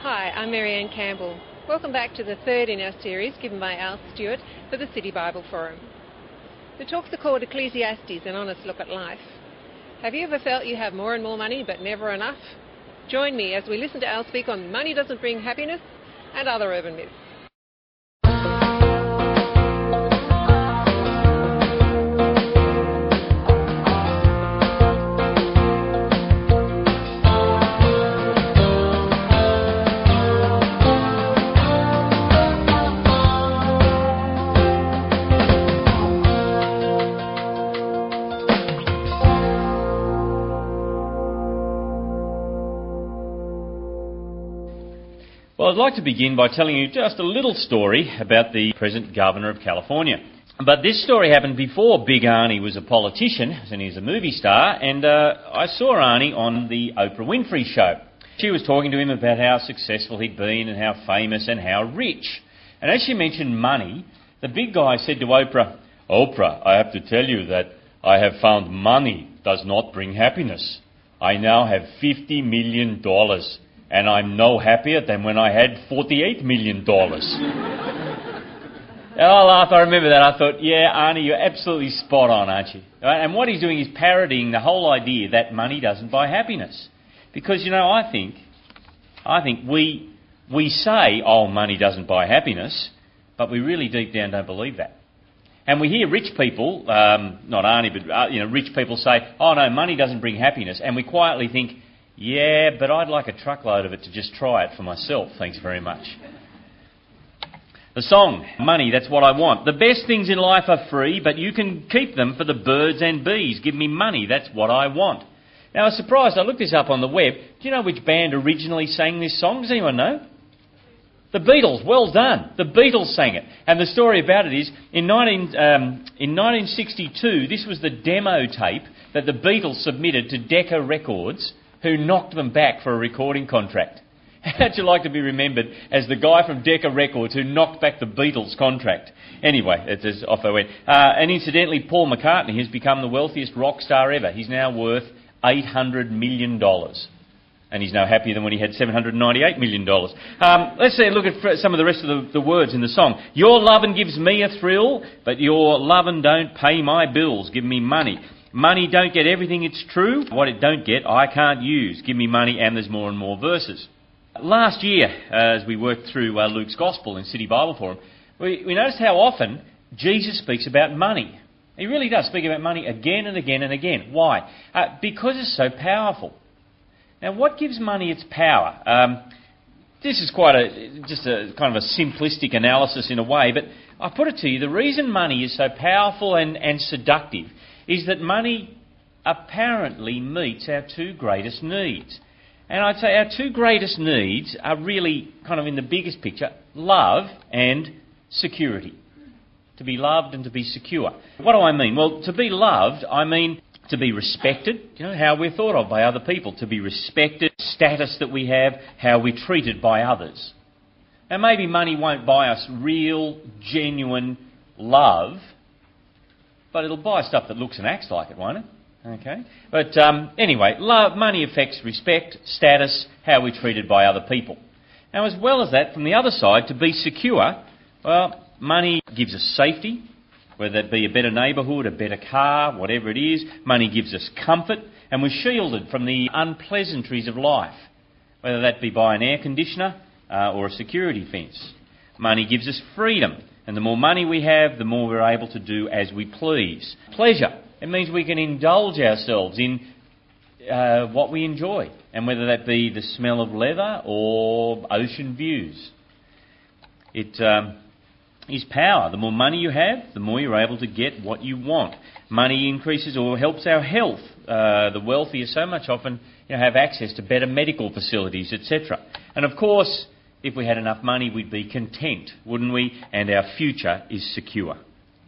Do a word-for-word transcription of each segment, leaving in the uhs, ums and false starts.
Hi, I'm Marianne Campbell. Welcome back to the third in our series given by Al Stewart for the City Bible Forum. The talks are called Ecclesiastes, an honest look at life. Have you ever felt you have more and more money but never enough? Join me as we listen to Al speak on money doesn't bring happiness and other urban myths. Well, I'd like to begin by telling you just a little story about the present Governor of California. But this story happened before Big Arnie was a politician, and he's a movie star, and uh, I saw Arnie on the Oprah Winfrey Show. She was talking to him about how successful he'd been and how famous and how rich. And as she mentioned money, the big guy said to Oprah, "Oprah, I have to tell you that I have found money does not bring happiness. I now have fifty million dollars. And I'm no happier than when I had forty-eight million dollars. And I laughed, I remember that. I thought, yeah, Arnie, you're absolutely spot on, aren't you? Right? And what he's doing is parodying the whole idea that money doesn't buy happiness. Because, you know, I think, I think we we say, oh, money doesn't buy happiness, but we really deep down don't believe that. And we hear rich people, um, not Arnie, but uh, you know, rich people say, oh no, money doesn't bring happiness. And we quietly think, yeah, but I'd like a truckload of it to just try it for myself, thanks very much. The song, Money, That's What I Want. The best things in life are free, but you can keep them for the birds and bees. Give me money, that's what I want. Now, I was surprised, I looked this up on the web. Do you know which band originally sang this song? Does anyone know? The Beatles, well done. The Beatles sang it. And the story about it is, in, nineteen, um, in nineteen sixty-two, this was the demo tape that the Beatles submitted to Decca Records, who knocked them back for a recording contract. How'd you like to be remembered as the guy from Decca Records who knocked back the Beatles' contract? Anyway, it's as off I went. Uh, and incidentally, Paul McCartney has become the wealthiest rock star ever. He's now worth eight hundred million dollars. And he's no happier than when he had seven hundred ninety-eight million dollars. Um, let's see, look at some of the rest of the, the words in the song. Your lovin' gives me a thrill, but your lovin' don't pay my bills. Give me money. Money don't get everything, it's true. What it don't get, I can't use. Give me money, and there's more and more verses. Last year, uh, as we worked through uh, Luke's Gospel in City Bible Forum, we, we noticed how often Jesus speaks about money. He really does speak about money again and again and again. Why? Uh, because it's so powerful. Now, what gives money its power? Um, this is quite a just a kind of a simplistic analysis in a way, but I put it to you, the reason money is so powerful and, and seductive is that money apparently meets our two greatest needs. And I'd say our two greatest needs are really, kind of in the biggest picture, love and security. To be loved and to be secure. What do I mean? Well, to be loved, I mean to be respected, you know, how we're thought of by other people. To be respected, status that we have, how we're treated by others. Now, maybe money won't buy us real, genuine love, but it'll buy stuff that looks and acts like it, won't it? Okay. But um, anyway, love, money affects respect, status, how we're treated by other people. Now, as well as that, from the other side, to be secure, well, money gives us safety, whether it be a better neighbourhood, a better car, whatever it is. Money gives us comfort, and we're shielded from the unpleasantries of life, whether that be by an air conditioner uh, or a security fence. Money gives us freedom. And the more money we have, the more we're able to do as we please. Pleasure. It means we can indulge ourselves in uh, what we enjoy. And whether that be the smell of leather or ocean views. It um, is power. The more money you have, the more you're able to get what you want. Money increases or helps our health. Uh, the wealthier so much often you know, have access to better medical facilities, et cetera. And of course, if we had enough money, we'd be content, wouldn't we? And our future is secure.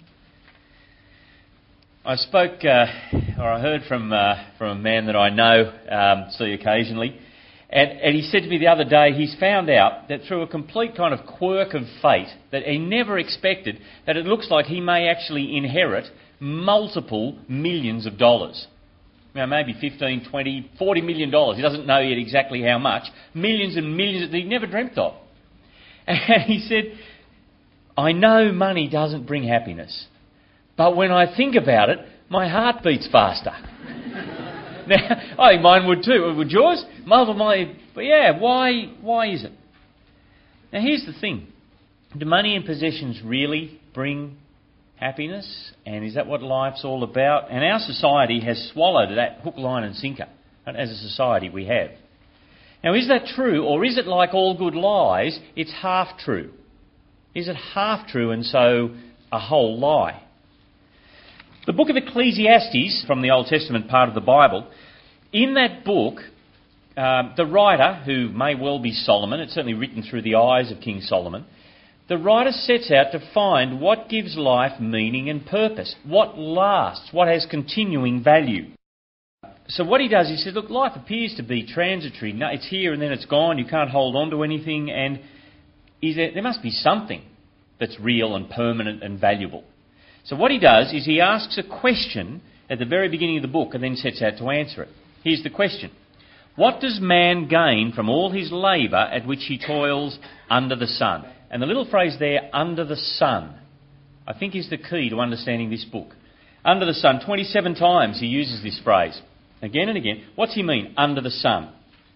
I spoke, uh, or I heard from uh, from a man that I know, um, see occasionally, and, and he said to me the other day he's found out that through a complete kind of quirk of fate that he never expected, that it looks like he may actually inherit multiple millions of dollars. you know, maybe fifteen, twenty, forty million dollars. He doesn't know yet exactly how much. Millions and millions that he never dreamt of. And he said, I know money doesn't bring happiness, but when I think about it, my heart beats faster. Now, I think mine would too. Would yours? Marvel, my, but yeah, why, why is it? Now here's the thing. Do money and possessions really bring happiness? And is that what life's all about? And our society has swallowed that hook, line and sinker. As a society we have. Now is that true, or is it like all good lies, it's half true? Is it half true and so a whole lie? The book of Ecclesiastes, from the Old Testament part of the Bible, in that book, um, the writer, who may well be Solomon, it's certainly written through the eyes of King Solomon, the writer sets out to find what gives life meaning and purpose, what lasts, what has continuing value. So what he does, he says, look, life appears to be transitory. No, it's here and then it's gone. You can't hold on to anything. And is there, there must be something that's real and permanent and valuable. So what he does is he asks a question at the very beginning of the book and then sets out to answer it. Here's the question. What does man gain from all his labour at which he toils under the sun? And the little phrase there, under the sun, I think is the key to understanding this book. Under the sun, twenty-seven times he uses this phrase. Again and again. What's he mean, under the sun?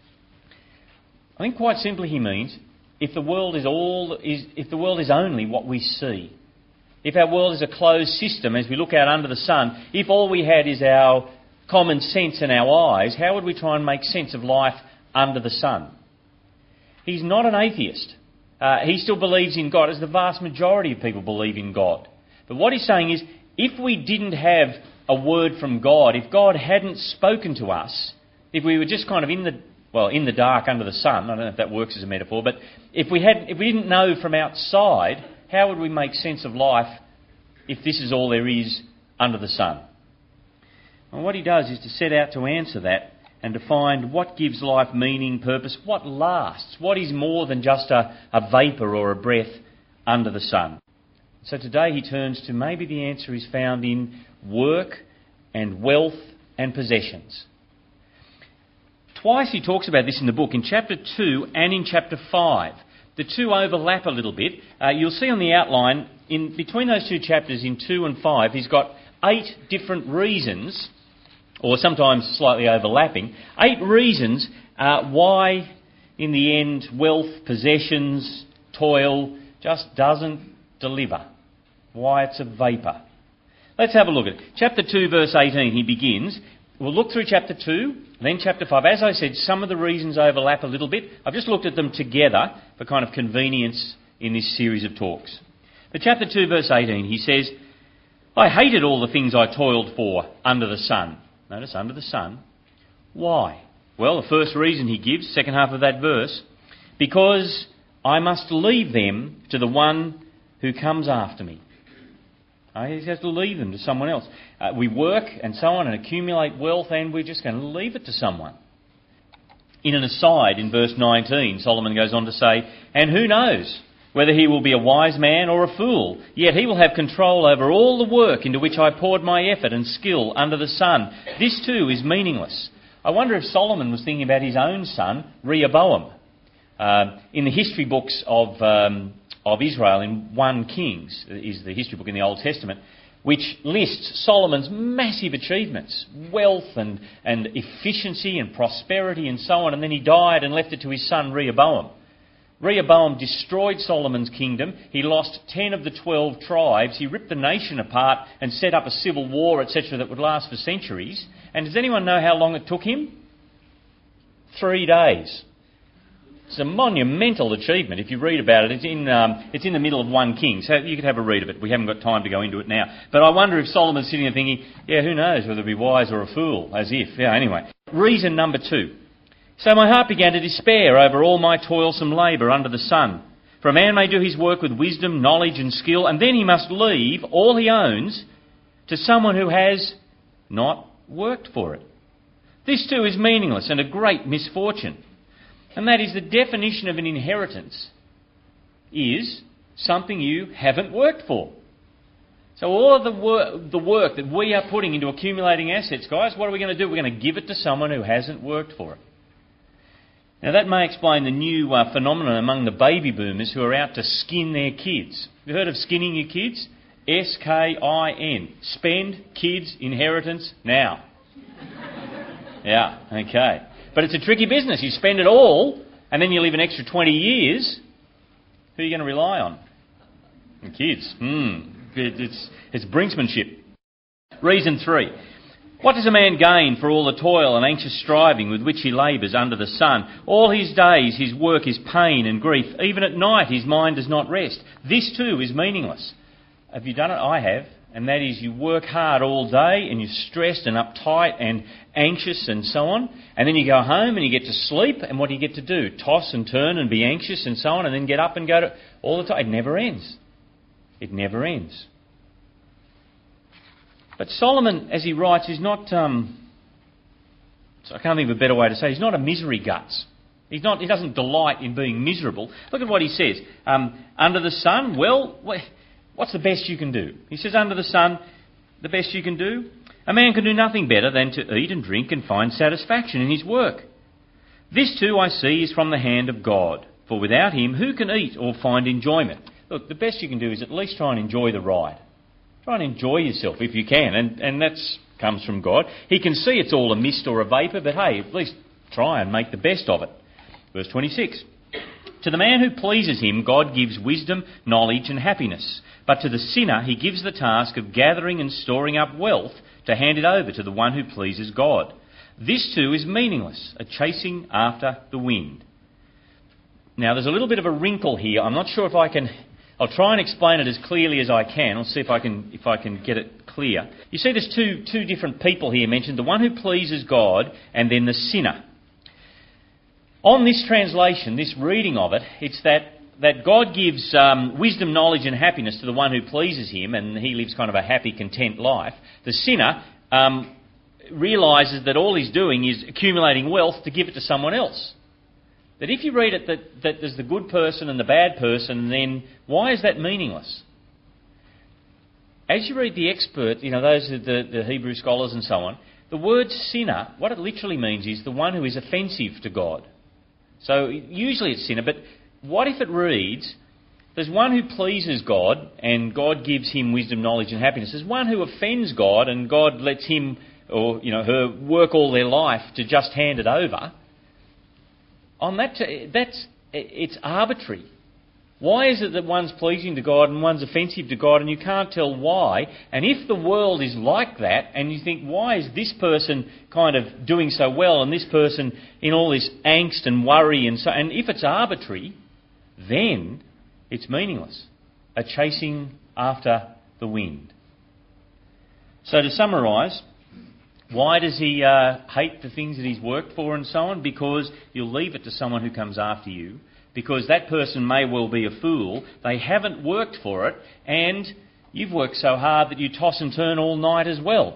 I think quite simply he means if the world is all is if the world is only what we see. If our world is a closed system as we look out under the sun, if all we had is our common sense and our eyes, how would we try and make sense of life under the sun? He's not an atheist. Uh, he still believes in God, as the vast majority of people believe in God. But what he's saying is, if we didn't have a word from God, if God hadn't spoken to us, if we were just kind of in the well in the dark under the sun, I don't know if that works as a metaphor, but if we had if we didn't know from outside, how would we make sense of life if this is all there is under the sun? And what he does is to set out to answer that and to find what gives life meaning, purpose, what lasts, what is more than just a, a vapour or a breath under the sun. So today he turns to maybe the answer is found in work and wealth and possessions. Twice he talks about this in the book, in chapter two and in chapter five. The two overlap a little bit. Uh, you'll see on the outline, in between those two chapters in two and five, he's got eight different reasons, or sometimes slightly overlapping, eight reasons uh, why, in the end, wealth, possessions, toil just doesn't deliver. Why it's a vapour. Let's have a look at it. Chapter two, verse eighteen, he begins. We'll look through chapter two, then chapter five. As I said, some of the reasons overlap a little bit. I've just looked at them together for kind of convenience in this series of talks. But chapter two, verse eighteen, he says, I hated all the things I toiled for under the sun. Notice, under the sun. Why? Well, the first reason he gives, second half of that verse, because I must leave them to the one who comes after me. Uh, he has to leave them to someone else. Uh, we work and so on and accumulate wealth, and we're just going to leave it to someone. In an aside, in verse nineteen, Solomon goes on to say, and who knows whether he will be a wise man or a fool, yet he will have control over all the work into which I poured my effort and skill under the sun. This too is meaningless. I wonder if Solomon was thinking about his own son, Rehoboam. Uh, in the history books of um, of Israel, in First Kings, is the history book in the Old Testament, which lists Solomon's massive achievements, wealth and, and efficiency and prosperity and so on, and then he died and left it to his son Rehoboam. Rehoboam destroyed Solomon's kingdom. He lost ten of the twelve tribes. He ripped the nation apart and set up a civil war, et cetera, that would last for centuries. And does anyone know how long it took him? Three days. It's a monumental achievement. If you read about it, it's in um, it's in the middle of First Kings, so you could have a read of it. We haven't got time to go into it now. But I wonder if Solomon's sitting there thinking, yeah, who knows whether to be wise or a fool, as if. Yeah, anyway. Reason number two. So my heart began to despair over all my toilsome labour under the sun. For a man may do his work with wisdom, knowledge and skill, and then he must leave all he owns to someone who has not worked for it. This too is meaningless and a great misfortune. And that is, the definition of an inheritance is something you haven't worked for. So all of the, wor- the work that we are putting into accumulating assets, guys, what are we going to do? We're going to give it to someone who hasn't worked for it. Now that may explain the new uh, phenomenon among the baby boomers who are out to skin their kids. Have you heard of skinning your kids? S K I N. Spend kids inheritance now. Yeah, okay. But it's a tricky business. You spend it all and then you leave an extra twenty years. Who are you going to rely on? The kids. Hmm. It, it's, it's brinksmanship. Reason three. What does a man gain for all the toil and anxious striving with which he labours under the sun? All his days his work is pain and grief. Even at night his mind does not rest. This too is meaningless. Have you done it? I have. And that is, you work hard all day and you're stressed and uptight and anxious and so on. And then you go home and you get to sleep, and what do you get to do? Toss and turn and be anxious and so on, and then get up and go to... all the time. It never ends. It never ends. But Solomon, as he writes, is not... Um, I can't think of a better way to say it. He's not a misery guts. He's not. He doesn't delight in being miserable. Look at what he says. Um, under the sun, well... what's the best you can do? He says, under the sun, the best you can do? A man can do nothing better than to eat and drink and find satisfaction in his work. This too, I see, is from the hand of God. For without him, who can eat or find enjoyment? Look, the best you can do is at least try and enjoy the ride. Try and enjoy yourself if you can, and, and that comes from God. He can see it's all a mist or a vapour, but hey, at least try and make the best of it. Verse twenty-six. To the man who pleases him, God gives wisdom, knowledge and happiness. But to the sinner, he gives the task of gathering and storing up wealth to hand it over to the one who pleases God. This too is meaningless, a chasing after the wind. Now, there's a little bit of a wrinkle here. I'm not sure if I can... I'll try and explain it as clearly as I can. I'll see if I can if I can get it clear. You see, there's two two different people here mentioned. The one who pleases God and then the sinner. On this translation, this reading of it, it's that, that God gives um, wisdom, knowledge and happiness to the one who pleases him, and he lives kind of a happy, content life. The sinner um, realises that all he's doing is accumulating wealth to give it to someone else. That if you read it that, that there's the good person and the bad person, then why is that meaningless? As you read the expert, you know, those are the, the Hebrew scholars and so on, the word sinner, what it literally means is the one who is offensive to God. So usually it's sinner, but what if it reads, there's one who pleases God and God gives him wisdom, knowledge and happiness. There's one who offends God and God lets him or you know her work all their life to just hand it over. On that, that's it's arbitrary. Why is it that one's pleasing to God and one's offensive to God and you can't tell why? And if the world is like that and you think, why is this person kind of doing so well and this person in all this angst and worry and so... And if it's arbitrary, then it's meaningless. A chasing after the wind. So to summarise, why does he uh, hate the things that he's worked for and so on? Because you'll leave it to someone who comes after you. Because that person may well be a fool. They haven't worked for it, and you've worked so hard that you toss and turn all night as well.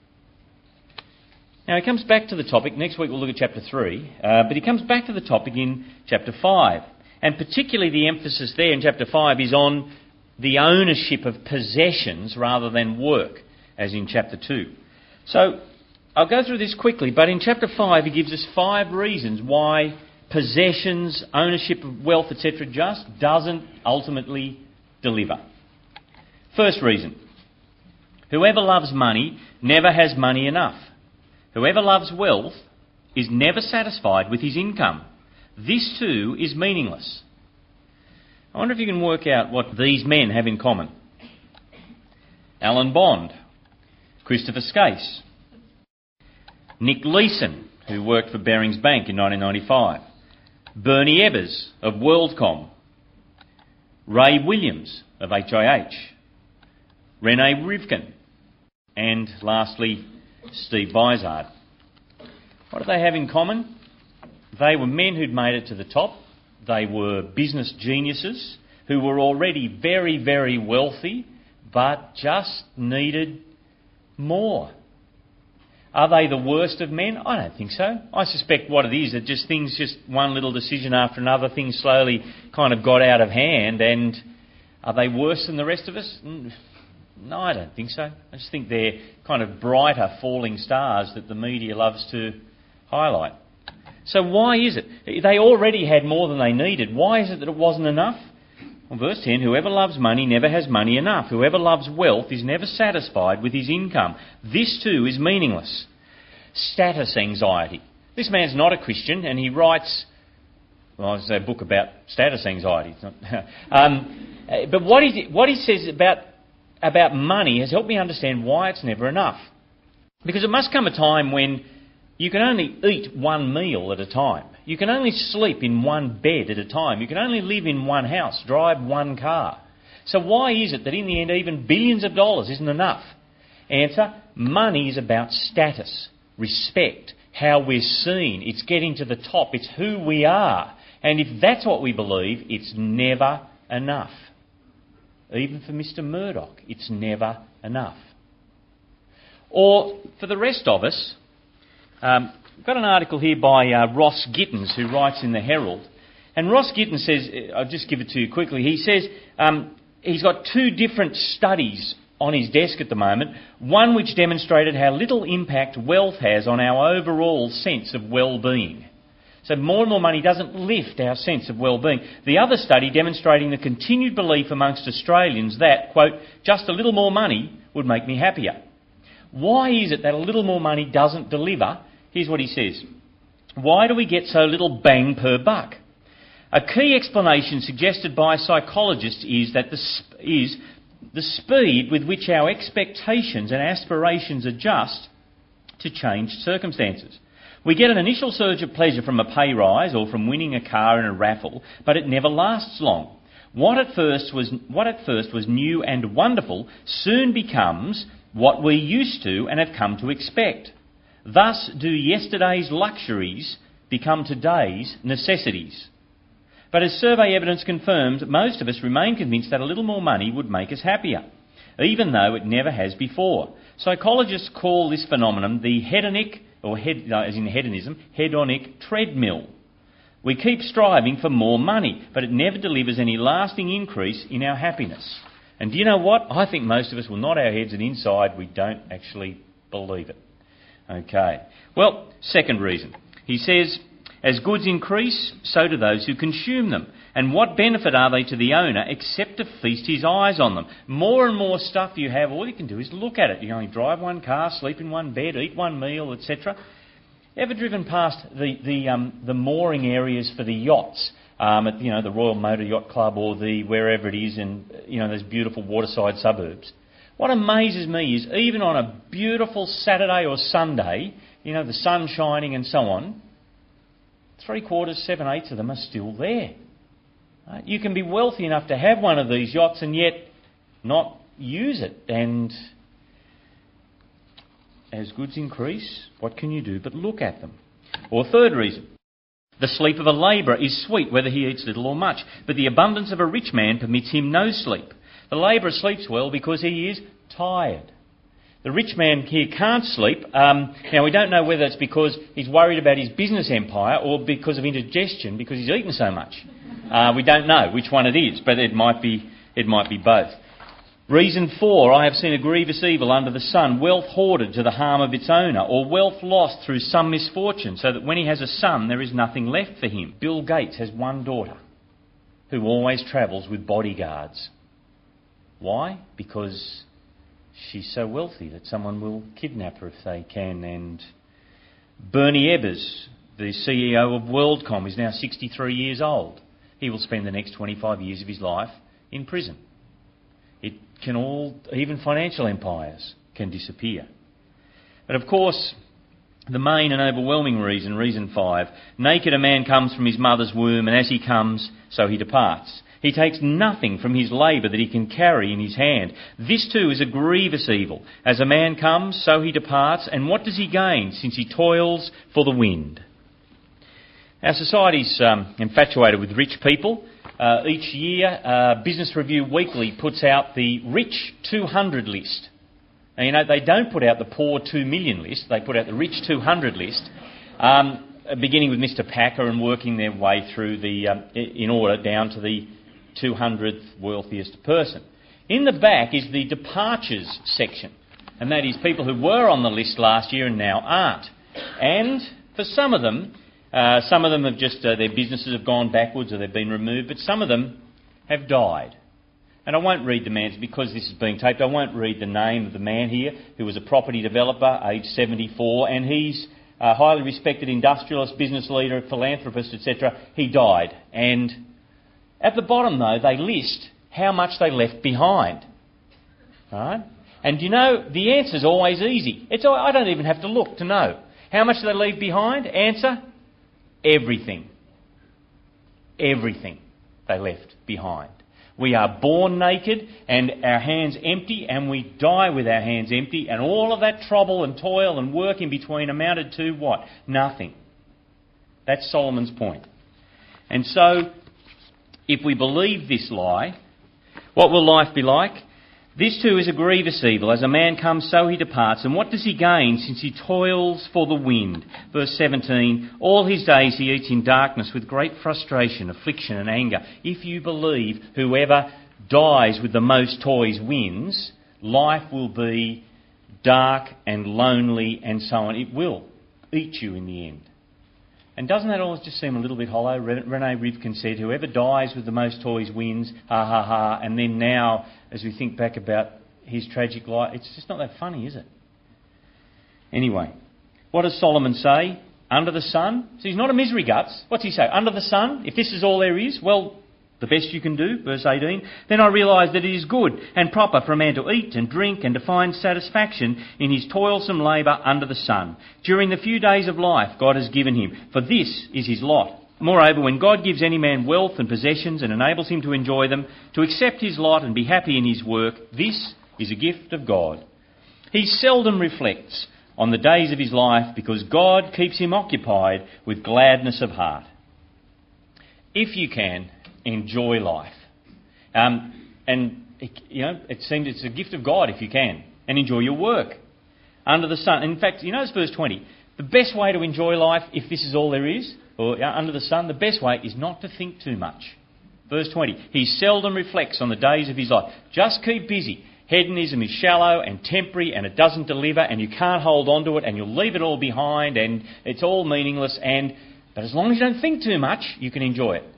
Now he comes back to the topic. Next week we'll look at chapter three, uh, but he comes back to the topic in chapter five. And particularly the emphasis there in chapter five is on the ownership of possessions rather than work, as in chapter two. So I'll go through this quickly, but in chapter five he gives us five reasons why possessions, ownership of wealth, et cetera, just doesn't ultimately deliver. First reason. Whoever loves money never has money enough. Whoever loves wealth is never satisfied with his income. This too is meaningless. I wonder if you can work out what these men have in common. Alan Bond, Christopher Skase, Nick Leeson, who worked for Barings Bank in nineteen ninety-five, Bernie Ebbers of WorldCom, Ray Williams of H I H, Rene Rivkin, and lastly, Steve Vizard. What do they have in common? They were men who'd made it to the top. They were business geniuses who were already very, very wealthy, but just needed more. Are they the worst of men? I don't think so. I suspect what it is, that just things, just one little decision after another, things slowly kind of got out of hand, and are they worse than the rest of us? No, I don't think so. I just think they're kind of brighter falling stars that the media loves to highlight. So why is it? They already had more than they needed. Why is it that it wasn't enough? Well, verse ten, whoever loves money never has money enough. Whoever loves wealth is never satisfied with his income. This too is meaningless. Status anxiety. This man's not a Christian and he writes, well, it's a book about status anxiety. It's not, um, but what he, what he says about, about money has helped me understand why it's never enough. Because it must come a time when you can only eat one meal at a time. You can only sleep in one bed at a time. You can only live in one house, drive one car. So why is it that in the end even billions of dollars isn't enough? Answer, money is about status, respect, how we're seen. It's getting to the top. It's who we are. And if that's what we believe, it's never enough. Even for Mister Murdoch, it's never enough. Or for the rest of us, Um, I've got an article here by uh, Ross Gittins, who writes in the Herald. And Ross Gittins says, I'll just give it to you quickly, he says um, he's got two different studies on his desk at the moment, one which demonstrated how little impact wealth has on our overall sense of well-being. So more and more money doesn't lift our sense of well-being. The other study demonstrating the continued belief amongst Australians that, quote, just a little more money would make me happier. Why is it that a little more money doesn't deliver? Here's what he says. Why do we get so little bang per buck? A key explanation suggested by psychologists is that the sp- is the speed with which our expectations and aspirations adjust to changed circumstances. We get an initial surge of pleasure from a pay rise or from winning a car in a raffle, but it never lasts long. What at first was what at first was new and wonderful soon becomes what we used to and have come to expect. Thus do yesterday's luxuries become today's necessities. But as survey evidence confirms, most of us remain convinced that a little more money would make us happier, even though it never has before. Psychologists call this phenomenon the hedonic, or head, as in hedonism, hedonic treadmill. We keep striving for more money, but it never delivers any lasting increase in our happiness. And do you know what? I think most of us will nod our heads and inside we don't actually believe it. Okay. Well, second reason. He says, as goods increase, so do those who consume them. And what benefit are they to the owner except to feast his eyes on them? More and more stuff you have, all you can do is look at it. You only drive one car, sleep in one bed, eat one meal, et cetera. Ever driven past the the, um, the mooring areas for the yachts? Um, at you know the Royal Motor Yacht Club or the wherever it is in you know those beautiful waterside suburbs. What amazes me is even on a beautiful Saturday or Sunday, you know the sun shining and so on, three quarters, seven eighths of them are still there. Right? You can be wealthy enough to have one of these yachts and yet not use it. And as goods increase, what can you do but look at them? Or third reason. The sleep of a labourer is sweet, whether he eats little or much, but the abundance of a rich man permits him no sleep. The labourer sleeps well because he is tired. The rich man here can't sleep. Um, now, we don't know whether it's because he's worried about his business empire or because of indigestion, because he's eaten so much. Uh, we don't know which one it is, but it might be, it might be both. Reason four, I have seen a grievous evil under the sun, wealth hoarded to the harm of its owner, or wealth lost through some misfortune, so that when he has a son, there is nothing left for him. Bill Gates has one daughter who always travels with bodyguards. Why? Because she's so wealthy that someone will kidnap her if they can. And Bernie Ebbers, the C E O of WorldCom, is now sixty-three years old. He will spend the next twenty-five years of his life in prison. It can all, even financial empires can disappear. But of course, the main and overwhelming reason, reason five, naked a man comes from his mother's womb, and as he comes, so he departs. He takes nothing from his labour that he can carry in his hand. This too is a grievous evil. As a man comes, so he departs, and what does he gain, since he toils for the wind? Our society's um, infatuated with rich people. Uh, each year, uh, Business Review Weekly puts out the Rich two hundred list. Now, you know, they don't put out the Poor two million list, they put out the Rich two hundred list, um, beginning with Mister Packer and working their way through the, um, in order down to the two hundredth wealthiest person. In the back is the departures section, and that is people who were on the list last year and now aren't. And for some of them, uh, some of them have just, uh, their businesses have gone backwards or they've been removed, but some of them have died. And I won't read the man's, because this is being taped, I won't read the name of the man here, who was a property developer, aged seventy-four, and he's a highly respected industrialist, business leader, philanthropist, et cetera. He died. And at the bottom, though, they list how much they left behind. Right? And you know, the answer's always easy. It's I don't even have to look to know. How much do they leave behind? Answer, everything. Everything they left behind. We are born naked and our hands empty, and we die with our hands empty, and all of that trouble and toil and work in between amounted to what? Nothing. That's Solomon's point. And so, if we believe this lie, what will life be like? This too is a grievous evil. As a man comes, so he departs. And what does he gain since he toils for the wind? Verse seventeen, all his days he eats in darkness with great frustration, affliction and anger. If you believe whoever dies with the most toys wins, life will be dark and lonely and so on. It will eat you in the end. And doesn't that always just seem a little bit hollow? Rene Rivkin said, whoever dies with the most toys wins, ha ha ha. And then now, as we think back about his tragic life, it's just not that funny, is it? Anyway, what does Solomon say? Under the sun? So he's not a misery guts. What's he say? Under the sun? If this is all there is, well, the best you can do, verse eighteen, then I realise that it is good and proper for a man to eat and drink and to find satisfaction in his toilsome labour under the sun, during the few days of life God has given him, for this is his lot. Moreover, when God gives any man wealth and possessions and enables him to enjoy them, to accept his lot and be happy in his work, this is a gift of God. He seldom reflects on the days of his life because God keeps him occupied with gladness of heart. If you can, enjoy life. Um, and, you know, it seems it's a gift of God if you can. And enjoy your work under the sun. In fact, you notice verse twenty. The best way to enjoy life, if this is all there is, or under the sun, the best way is not to think too much. Verse twenty. He seldom reflects on the days of his life. Just keep busy. Hedonism is shallow and temporary and it doesn't deliver and you can't hold on to it and you'll leave it all behind and it's all meaningless. And But as long as you don't think too much, you can enjoy it.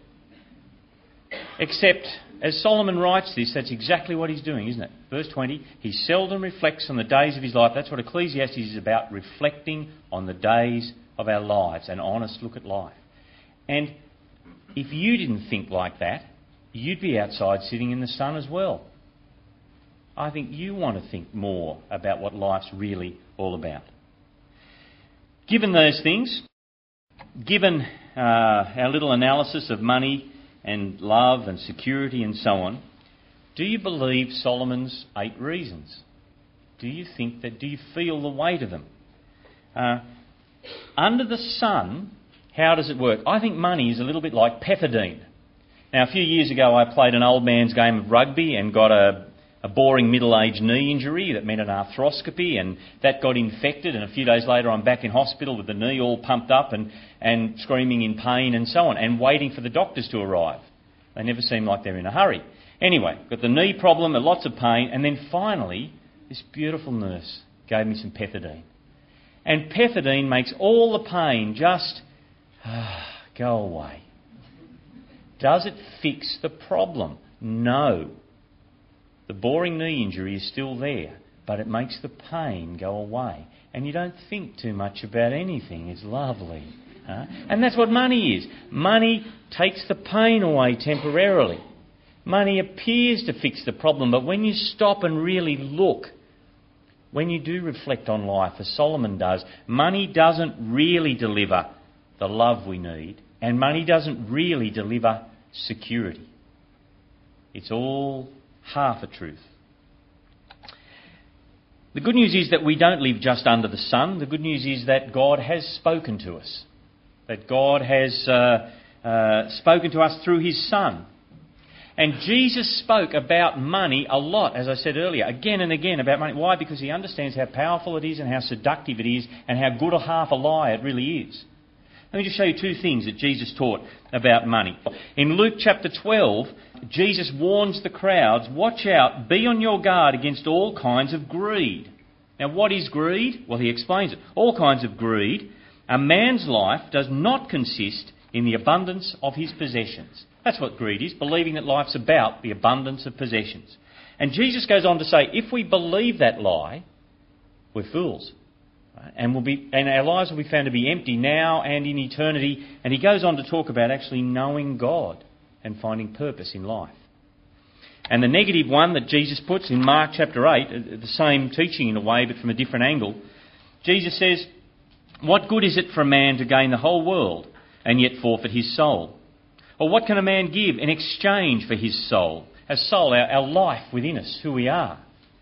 Except, as Solomon writes this, that's exactly what he's doing, isn't it? Verse twenty, he seldom reflects on the days of his life. That's what Ecclesiastes is about, reflecting on the days of our lives, an honest look at life. And if you didn't think like that, you'd be outside sitting in the sun as well. I think you want to think more about what life's really all about. Given those things, given uh, our little analysis of money and love and security and so on, do you believe Solomon's eight reasons? Do you think that, do you feel the weight of them? Uh, under the sun, how does it work? I think money is a little bit like pethidine. Now, a few years ago I played an old man's game of rugby and got a, a boring middle-aged knee injury that meant an arthroscopy, and that got infected, and a few days later I'm back in hospital with the knee all pumped up and, and screaming in pain and so on, and waiting for the doctors to arrive. They never seem like they're in a hurry. Anyway, got the knee problem and lots of pain, and then finally this beautiful nurse gave me some pethidine. And pethidine makes all the pain just ah, go away. Does it fix the problem? No. The boring knee injury is still there, but it makes the pain go away. And you don't think too much about anything. It's lovely. Huh? And that's what money is. Money takes the pain away temporarily. Money appears to fix the problem, but when you stop and really look, when you do reflect on life, as Solomon does, money doesn't really deliver the love we need, and money doesn't really deliver security. It's all half a truth. The good news is that we don't live just under the sun. The good news is that God has spoken to us, that God has uh, uh, spoken to us through his Son. And Jesus spoke about money a lot, as I said earlier, again and again about money. Why? Because he understands how powerful it is and how seductive it is and how good a half a lie it really is. Let me just show you two things that Jesus taught about money. In Luke chapter twelve, Jesus warns the crowds, watch out, be on your guard against all kinds of greed. Now, what is greed? Well, he explains it. All kinds of greed. A man's life does not consist in the abundance of his possessions. That's what greed is, believing that life's about the abundance of possessions. And Jesus goes on to say, if we believe that lie, we're fools. Right? And we'll be, and our lives will be found to be empty now and in eternity. And he goes on to talk about actually knowing God and finding purpose in life. And the negative one that Jesus puts in Mark chapter eight, the same teaching in a way but from a different angle, Jesus says, what good is it for a man to gain the whole world and yet forfeit his soul? Or what can a man give in exchange for his soul? Our soul, our, our life within us, who we are.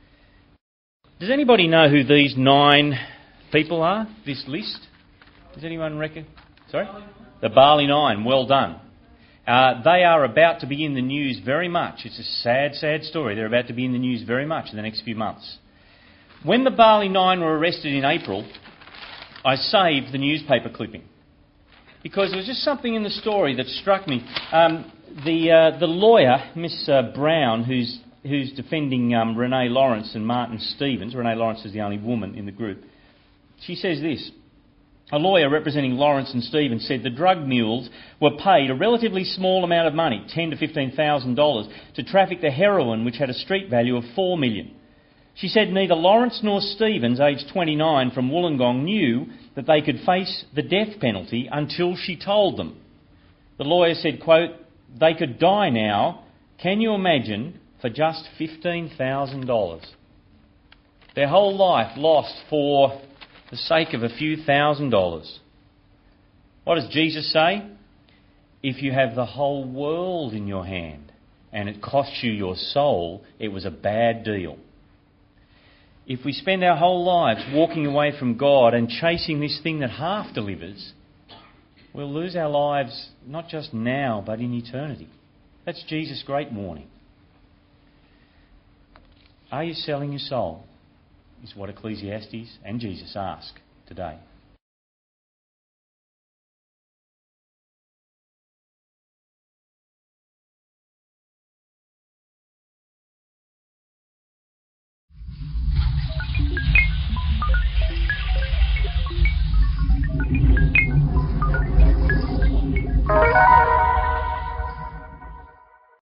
Does anybody know who these nine people are, this list? Does anyone reckon? Sorry? The Barley Nine, well done. Uh, they are about to be in the news very much. It's a sad, sad story. They're about to be in the news very much in the next few months. When the Barley Nine were arrested in April, I saved the newspaper clipping because there was just something in the story that struck me. Um, the uh, the lawyer, Miss uh, Brown, who's who's defending um, Renee Lawrence and Martin Stevens. Renee Lawrence is the only woman in the group. She says this. A lawyer representing Lawrence and Stevens said the drug mules were paid a relatively small amount of money, ten thousand to fifteen thousand dollars, to traffic the heroin, which had a street value of four million dollars. She said neither Lawrence nor Stevens, aged twenty-nine, from Wollongong, knew that they could face the death penalty until she told them. The lawyer said, quote, they could die now, can you imagine, for just fifteen thousand dollars. Their whole life lost for the sake of a few thousand dollars. What does Jesus say? If you have the whole world in your hand and it costs you your soul, it was a bad deal. If we spend our whole lives walking away from God and chasing this thing that half delivers, we'll lose our lives not just now but in eternity. That's Jesus' great warning. Are you selling your soul? Is what Ecclesiastes and Jesus ask today.